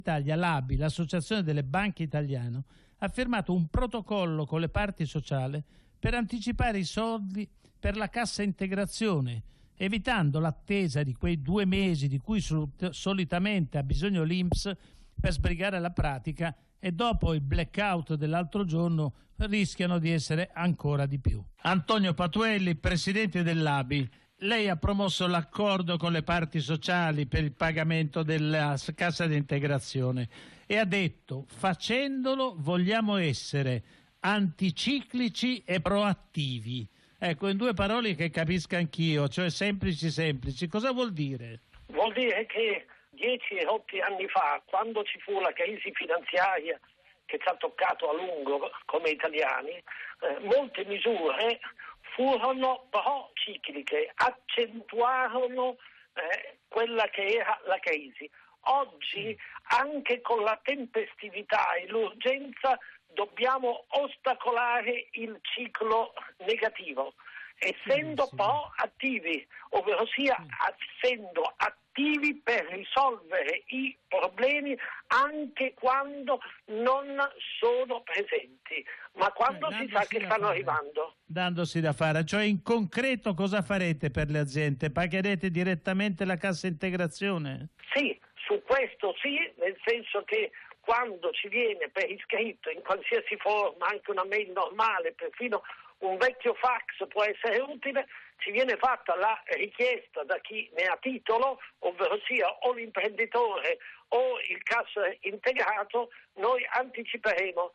Italia, l'ABI, l'Associazione delle Banche Italiane, ha firmato un protocollo con le parti sociali per anticipare i soldi per la cassa integrazione, evitando l'attesa di quei 2 mesi di cui solitamente ha bisogno l'INPS per sbrigare la pratica, e dopo il blackout dell'altro giorno rischiano di essere ancora di più. Antonio Patuelli, presidente dell'ABI, lei ha promosso l'accordo con le parti sociali per il pagamento della cassa di integrazione e ha detto: facendolo vogliamo essere anticiclici e proattivi. Ecco, in 2 parole che capisca anch'io, cioè semplici. Cosa vuol dire? Vuol dire che 10 e 8 anni fa, quando ci fu la crisi finanziaria che ci ha toccato a lungo come italiani, molte misure furono procicliche, accentuarono quella che era la crisi. Oggi, anche con la tempestività e l'urgenza, dobbiamo ostacolare il ciclo negativo, essendo proattivi, ovvero sia essendo attivi per risolvere i problemi anche quando non sono presenti, ma quando si sa che stanno arrivando. Dandosi da fare, cioè in concreto cosa farete per le aziende? Pagherete direttamente la cassa integrazione? Sì, su questo sì, nel senso che quando ci viene per iscritto in qualsiasi forma, anche una mail normale, perfino un vecchio fax può essere utile, ci viene fatta la richiesta da chi ne ha titolo, ovvero sia o l'imprenditore o il cassa integrato, noi anticiperemo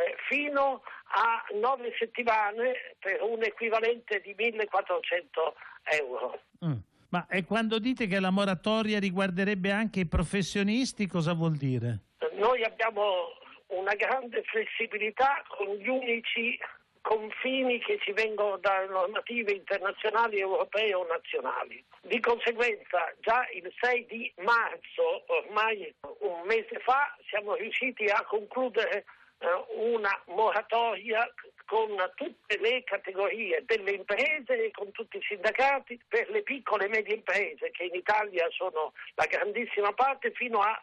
fino a 9 settimane per un equivalente di 1.400 euro. Ma e quando dite che la moratoria riguarderebbe anche i professionisti, cosa vuol dire? Noi abbiamo una grande flessibilità con gli unici confini che ci vengono dalle normative internazionali, europee o nazionali. Di conseguenza già il 6 di marzo, ormai un mese fa, siamo riusciti a concludere una moratoria con tutte le categorie delle imprese e con tutti i sindacati per le piccole e medie imprese, che in Italia sono la grandissima parte, fino a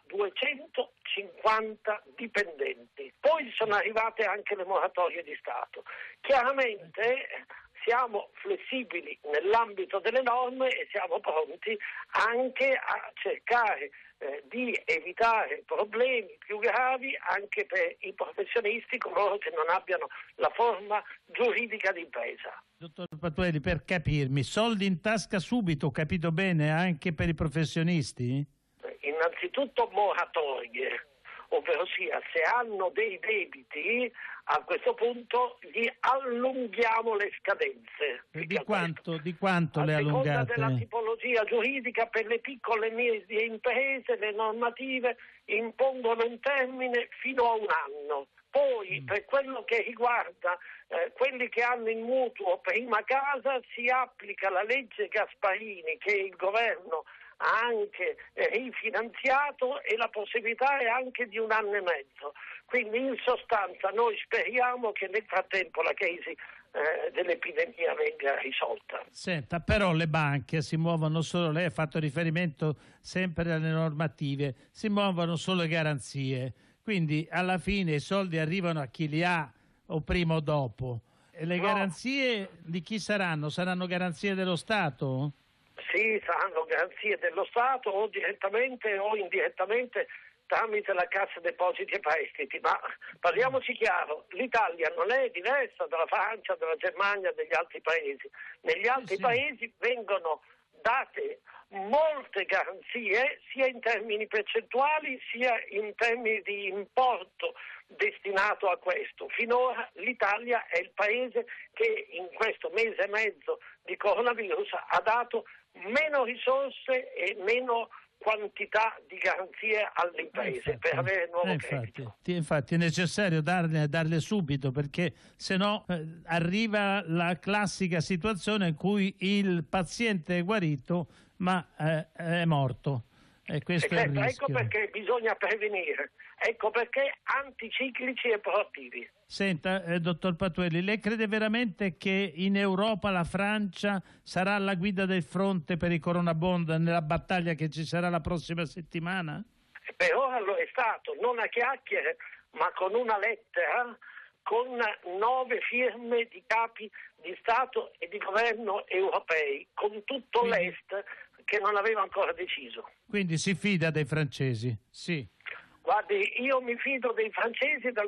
250 dipendenti. Poi sono arrivate anche le moratorie di Stato. Chiaramente siamo flessibili nell'ambito delle norme e siamo pronti anche a cercare di evitare problemi più gravi anche per i professionisti, coloro che non abbiano la forma giuridica d'impresa. Dottor Patuelli, per capirmi, soldi in tasca subito, ho capito bene, anche per i professionisti? Innanzitutto moratorie, ovvero sia se hanno dei debiti a questo punto gli allunghiamo le scadenze. Di quanto le allungate? A seconda della tipologia giuridica, per le piccole e medie imprese le normative impongono un termine fino a 1 anno. Poi per quello che riguarda quelli che hanno in mutuo prima casa si applica la legge Gasparini, che il governo ha anche rifinanziato, e la possibilità è anche di 1 anno e mezzo. Quindi in sostanza noi speriamo che nel frattempo la crisi dell'epidemia venga risolta. Senta, però le banche si muovono solo, lei ha fatto riferimento sempre alle normative, si muovono solo le garanzie, quindi alla fine i soldi arrivano a chi li ha, o prima o dopo. E le garanzie di chi saranno? Saranno garanzie dello Stato? Sì, saranno garanzie dello Stato o direttamente o indirettamente tramite la Cassa Depositi e Prestiti, ma parliamoci chiaro, l'Italia non è diversa dalla Francia, dalla Germania, degli altri paesi. Negli altri paesi vengono date molte garanzie, sia in termini percentuali sia in termini di importo destinato a questo. Finora l'Italia è il paese che in questo mese e mezzo di coronavirus ha dato meno risorse e meno quantità di garanzie alle imprese per avere nuovo credito. Infatti è necessario darle subito, perché se no arriva la classica situazione in cui il paziente è guarito ma è morto. E questo è il rischio. Ecco perché bisogna prevenire, ecco perché anticiclici e proattivi. Senta, dottor Patuelli, lei crede veramente che in Europa la Francia sarà alla guida del fronte per i coronabond nella battaglia che ci sarà la prossima settimana? Per ora lo è stato, non a chiacchiere, ma con una lettera con 9 firme di capi di Stato e di governo europei, con tutto l'Est che non aveva ancora deciso. Quindi si fida dei francesi? Sì. Guardi, io mi fido dei francesi dal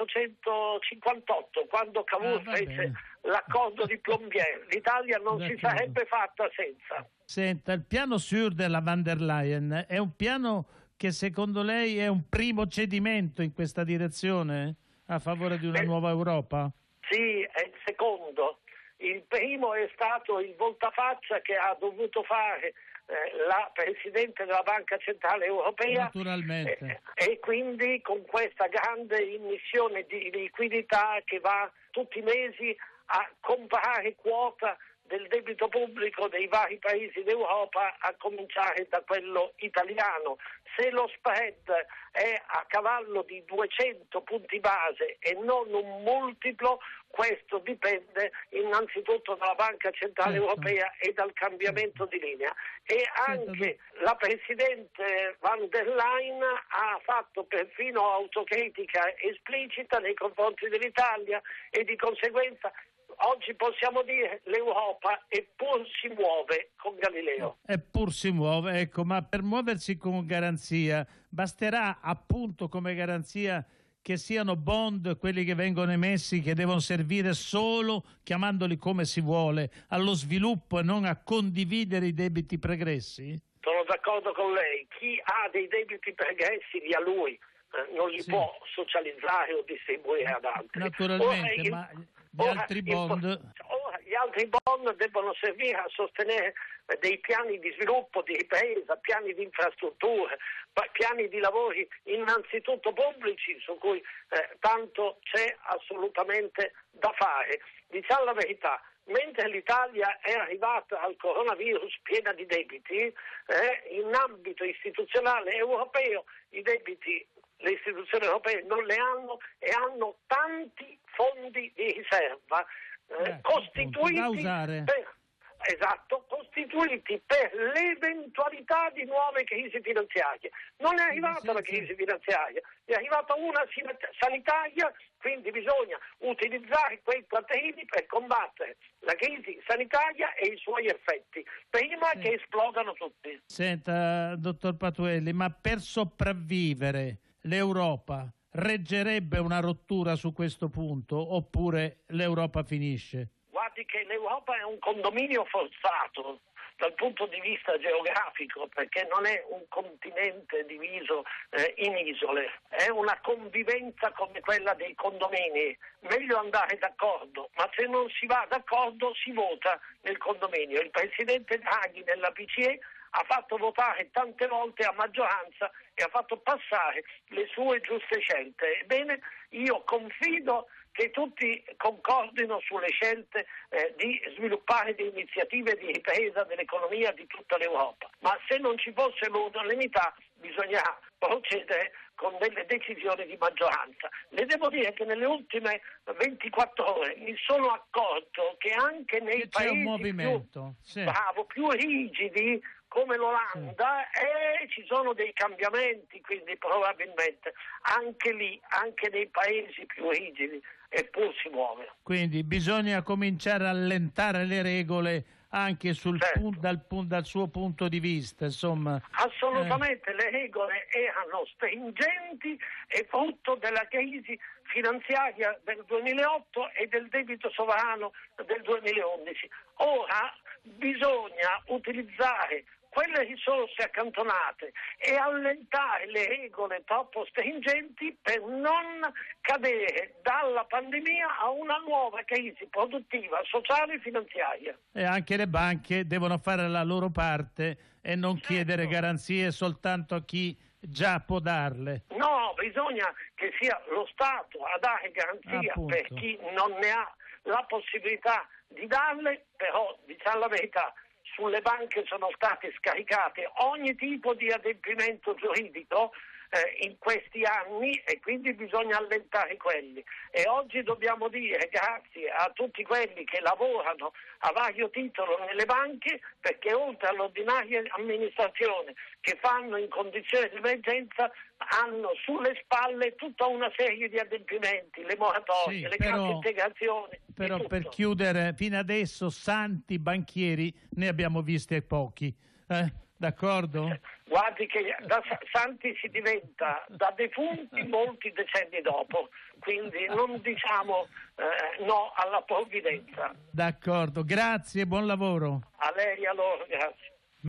1858, quando Cavour fece l'accordo di Plombières. L'Italia non si sarebbe fatta senza. Senta, il piano SURE della van der Leyen è un piano che secondo lei è un primo cedimento in questa direzione a favore di una nuova Europa? Sì, è il secondo. Il primo è stato il voltafaccia che ha dovuto fare la Presidente della Banca Centrale Europea. Naturalmente. E quindi con questa grande immissione di liquidità che va tutti i mesi a comprare quota del debito pubblico dei vari paesi d'Europa, a cominciare da quello italiano. Se lo spread è a cavallo di 200 punti base e non un multiplo, questo dipende innanzitutto dalla Banca Centrale Europea e dal cambiamento di linea. E anche la Presidente van der Leyen ha fatto perfino autocritica esplicita nei confronti dell'Italia e di conseguenza oggi possiamo dire l'Europa eppur si muove con Galileo. Eppur si muove, ecco, ma per muoversi con garanzia basterà appunto come garanzia che siano bond quelli che vengono emessi, che devono servire solo, chiamandoli come si vuole, allo sviluppo e non a condividere i debiti pregressi? Sono d'accordo con lei. Chi ha dei debiti pregressi li ha lui, non li può socializzare o distribuire ad altri. Naturalmente, ma gli altri bond devono servire a sostenere dei piani di sviluppo, di ripresa, piani di infrastrutture, piani di lavori innanzitutto pubblici su cui tanto c'è assolutamente da fare. Diciamo la verità, mentre l'Italia è arrivata al coronavirus piena di debiti, in ambito istituzionale europeo i debiti le istituzioni europee non le hanno e hanno tanti fondi di riserva costituiti per l'eventualità di nuove crisi finanziarie. Non è arrivata la crisi finanziaria, è arrivata una sanitaria, quindi bisogna utilizzare quei quattrini per combattere la crisi sanitaria e i suoi effetti, prima che esplodano tutti. Senta, dottor Patuelli, ma per sopravvivere l'Europa reggerebbe una rottura su questo punto oppure l'Europa finisce? Guardi che l'Europa è un condominio forzato dal punto di vista geografico, perché non è un continente diviso in isole, è una convivenza come quella dei condomini. Meglio andare d'accordo, ma se non si va d'accordo si vota nel condominio. Il presidente Draghi nella BCE ha fatto votare tante volte a maggioranza e ha fatto passare le sue giuste scelte. Ebbene, io confido che tutti concordino sulle scelte di sviluppare delle iniziative di ripresa dell'economia di tutta l'Europa. Ma se non ci fosse l'unanimità bisognerà procedere con delle decisioni di maggioranza. Le devo dire che nelle ultime 24 ore mi sono accorto che anche nei paesi più rigidi come l'Olanda ci sono dei cambiamenti, quindi probabilmente anche lì, anche nei paesi più rigidi, eppur si muove. Quindi bisogna cominciare a allentare le regole anche dal suo punto di vista, insomma. Assolutamente, le regole erano stringenti e frutto della crisi finanziaria del 2008 e del debito sovrano del 2011. Ora bisogna utilizzare quelle risorse accantonate e allentare le regole troppo stringenti per non cadere dalla pandemia a una nuova crisi produttiva, sociale e finanziaria. E anche le banche devono fare la loro parte e non chiedere garanzie soltanto a chi già può darle. No, bisogna che sia lo Stato a dare garanzia per chi non ne ha la possibilità di darle, però diciamo la verità, sulle banche sono state scaricate ogni tipo di adempimento giuridico in questi anni, e quindi bisogna allentare quelli. E oggi dobbiamo dire grazie a tutti quelli che lavorano a vario titolo nelle banche, perché oltre all'ordinaria amministrazione che fanno in condizioni di emergenza, hanno sulle spalle tutta una serie di adempimenti, le moratorie, Sì, le casse integrazioni. Però per chiudere, fino adesso santi banchieri ne abbiamo visti pochi, d'accordo? Guardi che da santi si diventa da defunti molti decenni dopo, quindi non diciamo no alla provvidenza. D'accordo, grazie, buon lavoro. A lei, a loro, grazie.